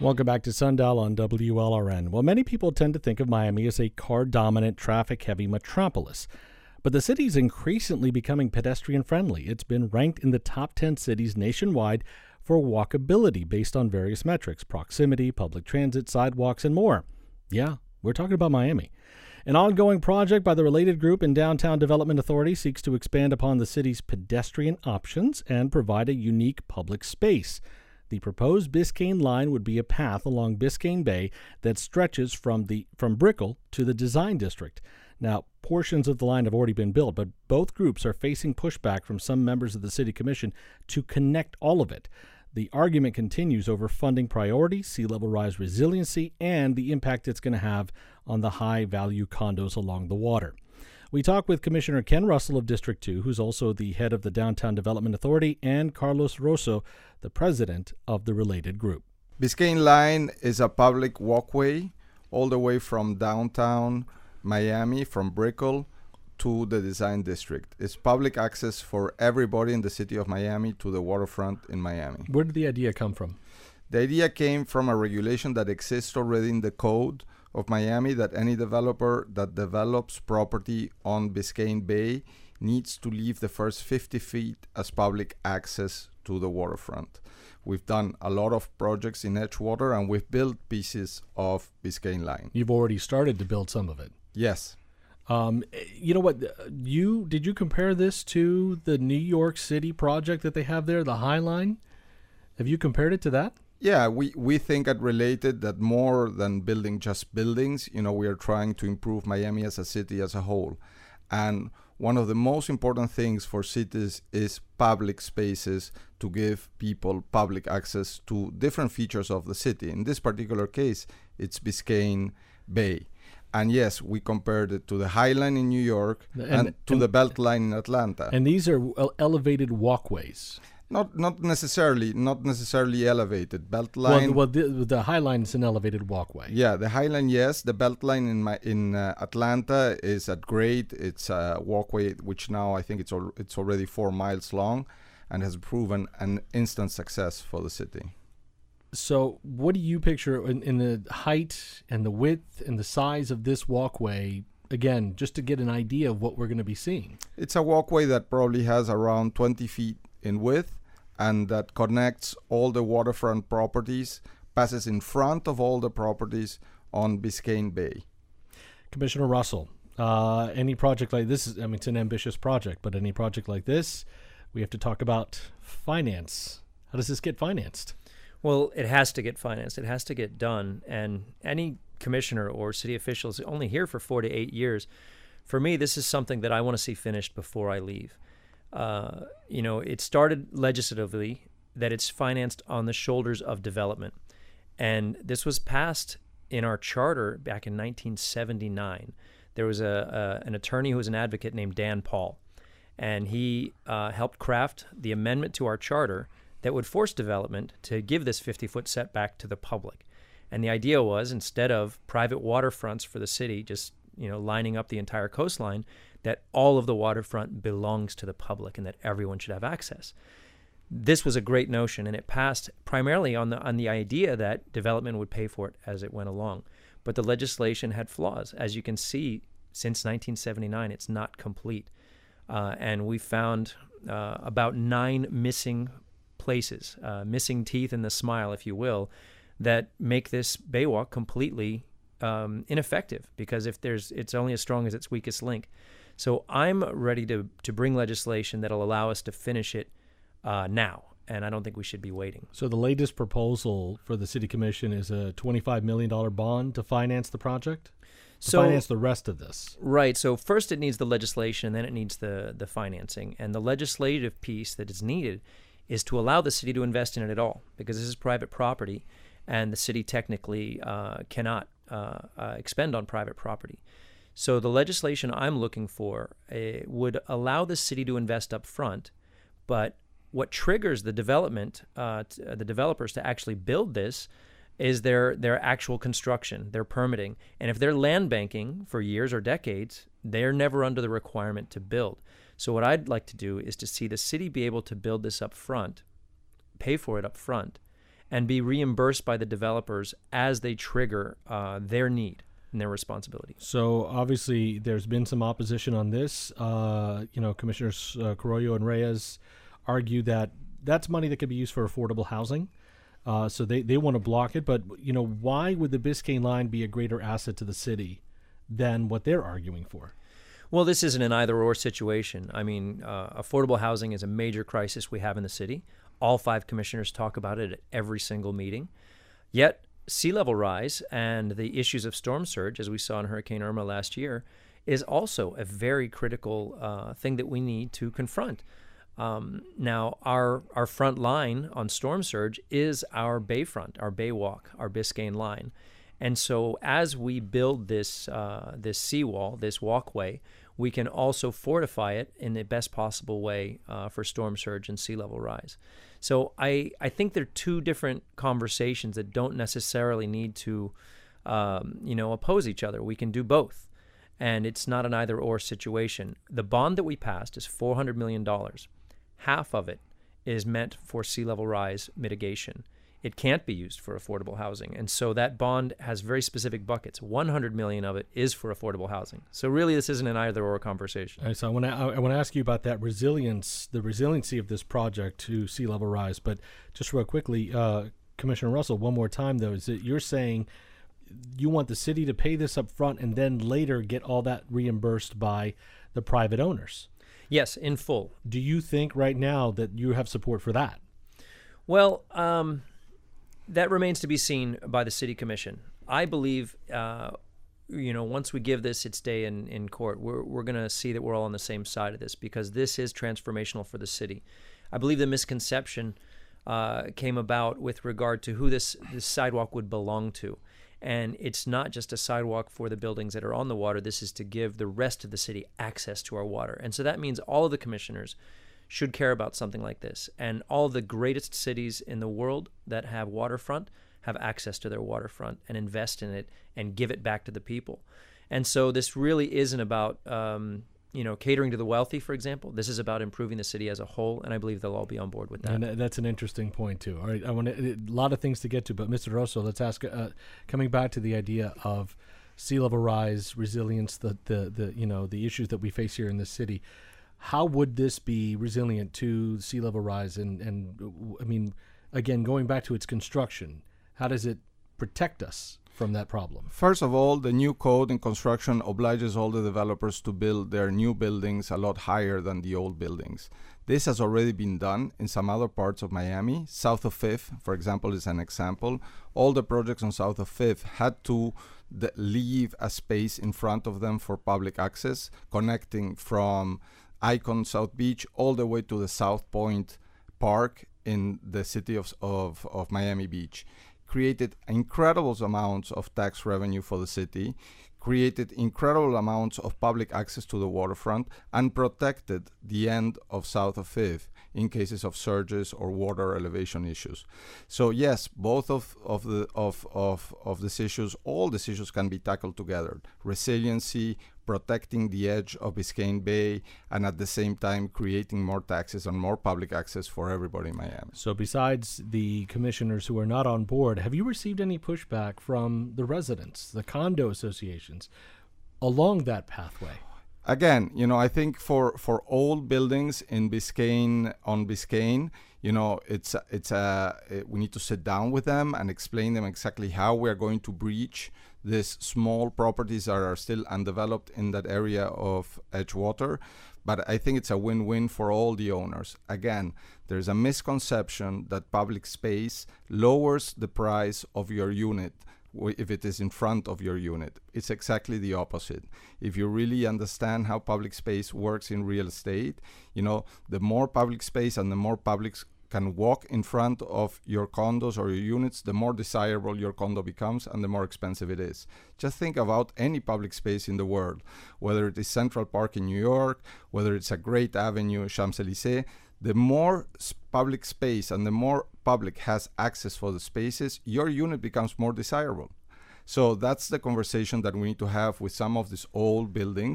Welcome back to Sundial on WLRN. Well, many people tend to think of Miami as a car-dominant, traffic-heavy metropolis. But the city is increasingly becoming pedestrian-friendly. It's been ranked in the top 10 cities nationwide for walkability based on various metrics: proximity, public transit, sidewalks, and more. Yeah, we're talking about Miami. An ongoing project by the Related Group and Downtown Development Authority seeks to expand upon the city's pedestrian options and provide a unique public space. The proposed Biscayne line would be a path along Biscayne Bay that stretches from Brickell to the Design District. Now, portions of the line have already been built, but both groups are facing pushback from some members of the City Commission to connect all of it. The argument continues over funding priorities, sea level rise resiliency, and the impact it's going to have on the high-value condos along the water. We talk with Commissioner Ken Russell of District 2, who's also the head of the Downtown Development Authority, and Carlos Rosso, the president of the Related Group. Biscayne Line is a public walkway all the way from downtown Miami, from Brickell to the Design District. It's public access for everybody in the city of Miami to the waterfront in Miami. Where did the idea come from? The idea came from a regulation that exists already in the code of Miami, that any developer that develops property on Biscayne Bay needs to leave the first 50 feet as public access to the waterfront. We've done a lot of projects in Edgewater, and we've built pieces of Biscayne Line. You've already started to build some of it. Yes. You know what? Did you compare this to the New York City project that they have there, the High Line? Have you compared it to that? Yeah, we think at Related that more than building just buildings, we are trying to improve Miami as a city as a whole. And one of the most important things for cities is public spaces to give people public access to different features of the city. In this particular case, it's Biscayne Bay. And yes, we compared it to the High Line in New York and to the Belt Line in Atlanta. And these are elevated walkways. Not necessarily elevated. Belt Line. Well, the High Line is an elevated walkway. Yeah, the High Line, yes. The Belt Line in Atlanta is at grade. It's a walkway which now I think it's already 4 miles long, and has proven an instant success for the city. So, what do you picture in the height and the width and the size of this walkway? Again, just to get an idea of what we're going to be seeing. It's a walkway that probably has around 20 feet in width, and that connects all the waterfront properties, passes in front of all the properties on Biscayne Bay. Commissioner Russell, any project like this, it's an ambitious project, but any project like this, we have to talk about finance. How does this get financed? Well, it has to get financed. It has to get done. And any commissioner or city official is only here for 4 to 8 years. For me, this is something that I want to see finished before I leave. It started legislatively that it's financed on the shoulders of development. And this was passed in our charter back in 1979. There was an attorney who was an advocate named Dan Paul, and he helped craft the amendment to our charter that would force development to give this 50-foot setback to the public. And the idea was, instead of private waterfronts for the city just lining up the entire coastline, that all of the waterfront belongs to the public and that everyone should have access. This was a great notion, and it passed primarily on the idea that development would pay for it as it went along. But the legislation had flaws. As you can see, since 1979, it's not complete. And we found about 9 missing places, missing teeth in the smile, if you will, that make this Baywalk completely ineffective, because it's only as strong as its weakest link. So I'm ready to bring legislation that'll allow us to finish it now, and I don't think we should be waiting. So the latest proposal for the City Commission is a $25 million bond to finance the project? Finance the rest of this. Right. So first it needs the legislation, and then it needs the financing. And the legislative piece that is needed is to allow the city to invest in it at all, because this is private property, and the city technically cannot expend on private property. So the legislation I'm looking for would allow the city to invest up front, but what triggers the developers to actually build this is their actual construction, their permitting. And if they're land banking for years or decades, they're never under the requirement to build. So what I'd like to do is to see the city be able to build this up front, pay for it up front, and be reimbursed by the developers as they trigger their need and their responsibility. So obviously there's been some opposition on this. Commissioners Carollo and Reyes argue that that's money that could be used for affordable housing. So they want to block it. But, why would the Biscayne line be a greater asset to the city than what they're arguing for? Well, this isn't an either-or situation. I mean, affordable housing is a major crisis we have in the city. All 5 commissioners talk about it at every single meeting. Yet, sea level rise and the issues of storm surge, as we saw in Hurricane Irma last year, is also a very critical thing that we need to confront. Now, our front line on storm surge is our bayfront, our baywalk, our Biscayne line. And so as we build this seawall, this walkway, we can also fortify it in the best possible way for storm surge and sea level rise. So I think they're 2 different conversations that don't necessarily need to oppose each other. We can do both. And it's not an either-or situation. The bond that we passed is $400 million. Half of it is meant for sea level rise mitigation. It can't be used for affordable housing. And so that bond has very specific buckets. $100 million of it is for affordable housing. So really, this isn't an either-or conversation. All right, so I want to ask you about that resilience, the resiliency of this project to sea level rise. But just real quickly, Commissioner Russell, one more time, though, is that you're saying you want the city to pay this up front and then later get all that reimbursed by the private owners? Yes, in full. Do you think right now that you have support for that? Well, that remains to be seen by the city commission. I believe, once we give this its day in court, we're going to see that we're all on the same side of this, because this is transformational for the city. I believe the misconception came about with regard to who this sidewalk would belong to. And it's not just a sidewalk for the buildings that are on the water. This is to give the rest of the city access to our water. And so that means all of the commissioners should care about something like this. And all of the greatest cities in the world that have waterfront have access to their waterfront and invest in it and give it back to the people. And so this really isn't about, catering to the wealthy, for example. This is about improving the city as a whole, and I believe they'll all be on board with that. And that's an interesting point, too. All right, I want a lot of things to get to, but Mr. Rosso, let's ask, coming back to the idea of sea level rise, resilience, the issues that we face here in the city. How would this be resilient to sea level rise? And I mean, again, going back to its construction, how does it protect us from that problem? First of all, the new code in construction obliges all the developers to build their new buildings a lot higher than the old buildings. This has already been done in some other parts of Miami. South of 5th, for example, is an example. All the projects on South of 5th had to leave a space in front of them for public access, connecting from Icon South Beach all the way to the South Point Park in the city of Miami Beach. Created incredible amounts of tax revenue for the city, created incredible amounts of public access to the waterfront, and protected the end of South of 5th in cases of surges or water elevation issues. So yes, both of these issues, all these issues can be tackled together. Resiliency, protecting the edge of Biscayne Bay, and at the same time creating more taxes and more public access for everybody in Miami. So besides the commissioners who are not on board, have you received any pushback from the residents, the condo associations, along that pathway? Again, I think for old buildings in Biscayne, we need to sit down with them and explain them exactly how we are going to breach these small properties that are still undeveloped in that area of Edgewater. But I think it's a win-win for all the owners. Again, there's a misconception that public space lowers the price of your unit if it is in front of your unit. It's exactly the opposite. If you really understand how public space works in real estate, the more public space and the more public can walk in front of your condos or your units, the more desirable your condo becomes and the more expensive it is. Just think about any public space in the world, whether it is Central Park in New York, whether it's a great avenue, Champs-Élysées. The more public space and the more public has access for the spaces, your unit becomes more desirable. So that's the conversation that we need to have with some of these old buildings.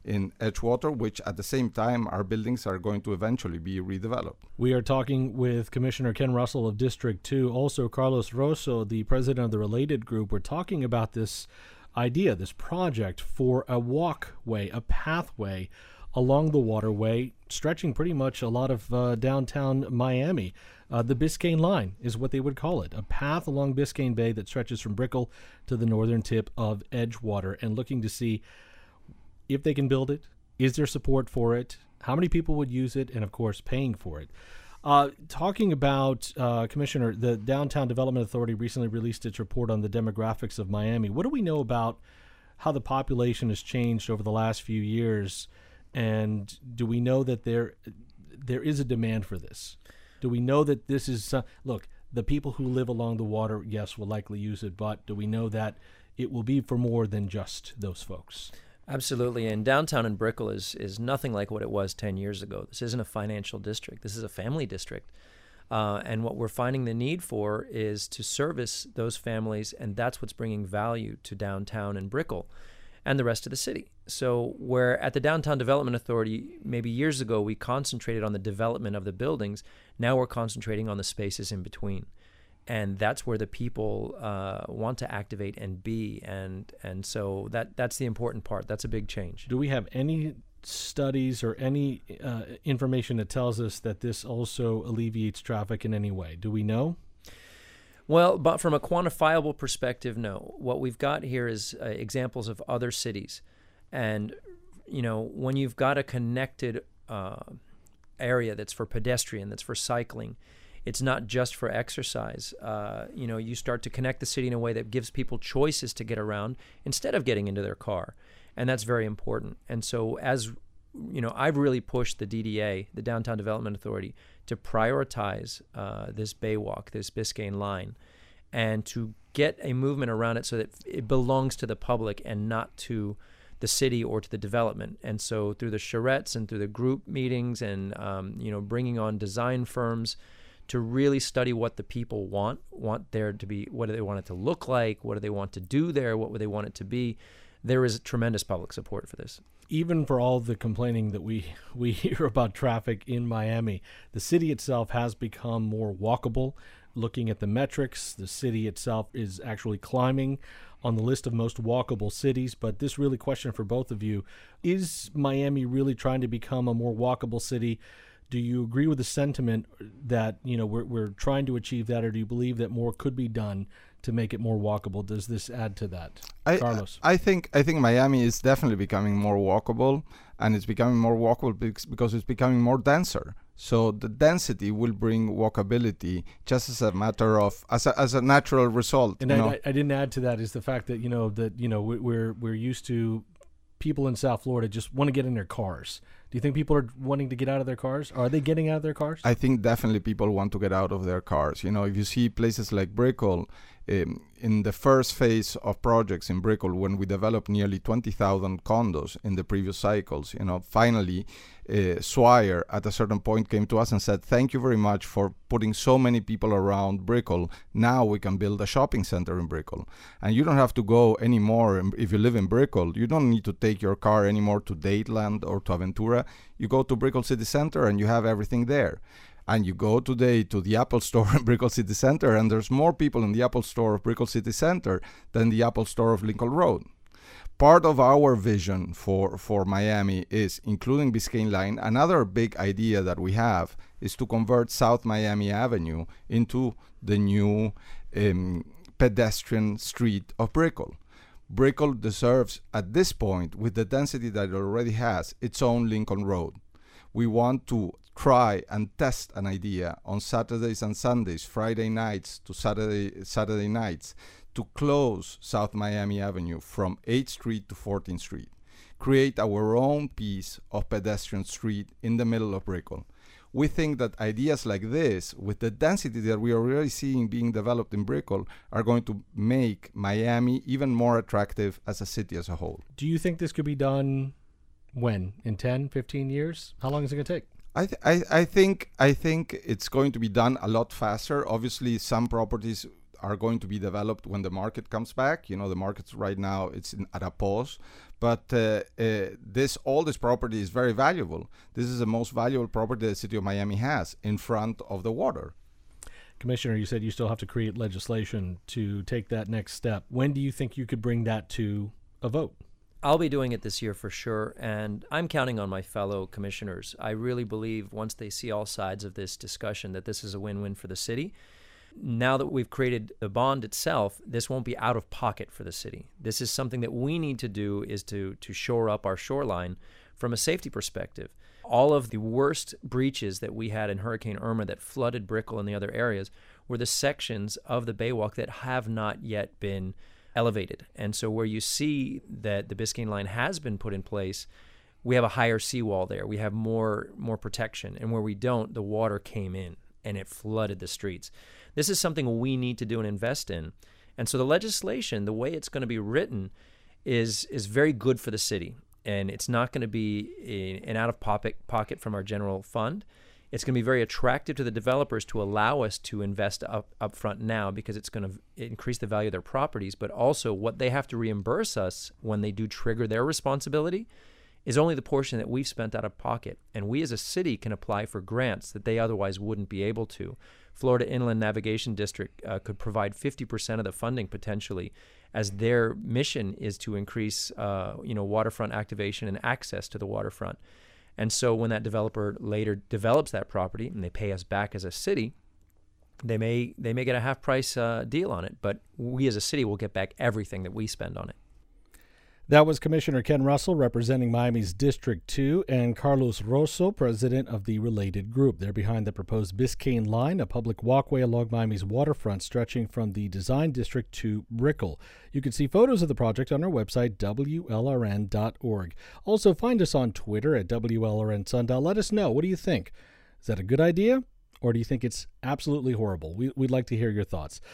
in Edgewater, which at the same time our buildings are going to eventually be redeveloped. We are talking with Commissioner Ken Russell of District 2, also Carlos Rosso, the president of the Related Group. We're talking about this idea, this project for a walkway, a pathway along the waterway, stretching pretty much a lot of downtown Miami. The Biscayne Line is what they would call it, a path along Biscayne Bay that stretches from Brickell to the northern tip of Edgewater, and looking to see if they can build it, is there support for it, how many people would use it, and of course paying for it. Talking about, Commissioner, the Downtown Development Authority recently released its report on the demographics of Miami. What do we know about how the population has changed over the last few years, and do we know that there is a demand for this? Do we know that this is, look, the people who live along the water, yes, will likely use it, but do we know that it will be for more than just those folks? Absolutely. And downtown in Brickell is nothing like what it was 10 years ago. This isn't a financial district. This is a family district. And what we're finding the need for is to service those families, and that's what's bringing value to downtown in Brickell and the rest of the city. So where at the Downtown Development Authority, maybe years ago, we concentrated on the development of the buildings, now we're concentrating on the spaces in between. And that's where the people want to activate and be. And so that's the important part. That's a big change. Do we have any studies or any information that tells us that this also alleviates traffic in any way? Do we know? Well, but from a quantifiable perspective, no. What we've got here is examples of other cities. And, you know, when you've got a connected area that's for pedestrian, that's for cycling, it's not just for exercise. You know, you start to connect the city in a way that gives people choices to get around instead of getting into their car. And that's very important. And so as, you know, I've really pushed the DDA, the Downtown Development Authority, to prioritize this Baywalk, this Biscayne Line, and to get a movement around it so that it belongs to the public and not to the city or to the development. And so through the charrettes and through the group meetings and, you know, bringing on design firms to really study what the people want there to be, what do they want it to look like, what do they want to do there, what would they want it to be. There is tremendous public support for this. Even for all the complaining that we hear about traffic in Miami, the city itself has become more walkable. Looking at the metrics, the city itself is actually climbing on the list of most walkable cities. But this really question for both of you, is Miami really trying to become a more walkable city? Do you agree with the sentiment that, you know, we're trying to achieve that, or do you believe that more could be done to make it more walkable? Does this add to that? Carlos? I think Miami is definitely becoming more walkable, and it's becoming more walkable because it's becoming more denser. So the density will bring walkability just as a matter of as a natural result. And I didn't add to that is the fact that we're used to people in South Florida just want to get in their cars. Do you think people are wanting to get out of their cars? Are they getting out of their cars? I think definitely people want to get out of their cars. You know, if you see places like Brickell, in the first phase of projects in Brickell, when we developed nearly 20,000 condos in the previous cycles, you know, finally Swire at a certain point came to us and said, thank you very much for putting so many people around Brickell. Now we can build a shopping center in Brickell. And you don't have to go anymore. If you live in Brickell, you don't need to take your car anymore to Dateland or to Aventura. You go to Brickell City Center and you have everything there. And you go today to the Apple Store in Brickell City Center, and there's more people in the Apple Store of Brickell City Center than the Apple Store of Lincoln Road. Part of our vision for Miami is, including Biscayne Line, another big idea that we have is to convert South Miami Avenue into the new pedestrian street of Brickell. Brickell deserves, at this point, with the density that it already has, its own Lincoln Road. We want to try and test an idea on Saturdays and Sundays, Friday nights to Saturday nights, to close South Miami Avenue from 8th Street to 14th Street. Create our own piece of pedestrian street in the middle of Brickell. We think that ideas like this, with the density that we are already seeing being developed in Brickell, are going to make Miami even more attractive as a city as a whole. Do you think this could be done when? In 10, 15 years? How long is it going to take? I think it's going to be done a lot faster. Obviously, some properties are going to be developed when the market comes back. You know, the market's right now, it's at a pause. But all this property is very valuable. This is the most valuable property the city of Miami has in front of the water. Commissioner, you said you still have to create legislation to take that next step. When do you think you could bring that to a vote? I'll be doing it this year for sure, and I'm counting on my fellow commissioners. I really believe once they see all sides of this discussion that this is a win-win for the city. Now that we've created the bond itself, this won't be out of pocket for the city. This is something that we need to do, is to shore up our shoreline from a safety perspective. All of the worst breaches that we had in Hurricane Irma that flooded Brickell and the other areas were the sections of the Baywalk that have not yet been elevated. And so where you see that the Biscayne Line has been put in place, we have a higher seawall there. We have more protection. And where we don't, the water came in and it flooded the streets. This is something we need to do and invest in. And so the legislation, the way it's going to be written, is very good for the city. And it's not going to be an out-of-pocket from our general fund. It's going to be very attractive to the developers to allow us to invest up front now, because it's going to increase the value of their properties. But also what they have to reimburse us when they do trigger their responsibility is only the portion that we've spent out of pocket. And we as a city can apply for grants that they otherwise wouldn't be able to. Florida Inland Navigation District could provide 50% of the funding potentially, as their mission is to increase waterfront activation and access to the waterfront. And so when that developer later develops that property and they pay us back as a city, they may get a half-price deal on it, but we as a city will get back everything that we spend on it. That was Commissioner Ken Russell representing Miami's District 2 and Carlos Rosso, president of the Related Group. They're behind the proposed Biscayne Line, a public walkway along Miami's waterfront stretching from the Design District to Brickell. You can see photos of the project on our website, WLRN.org. Also, find us on Twitter at WLRN Sundial. Let us know. What do you think? Is that a good idea? Or do you think it's absolutely horrible? We'd like to hear your thoughts.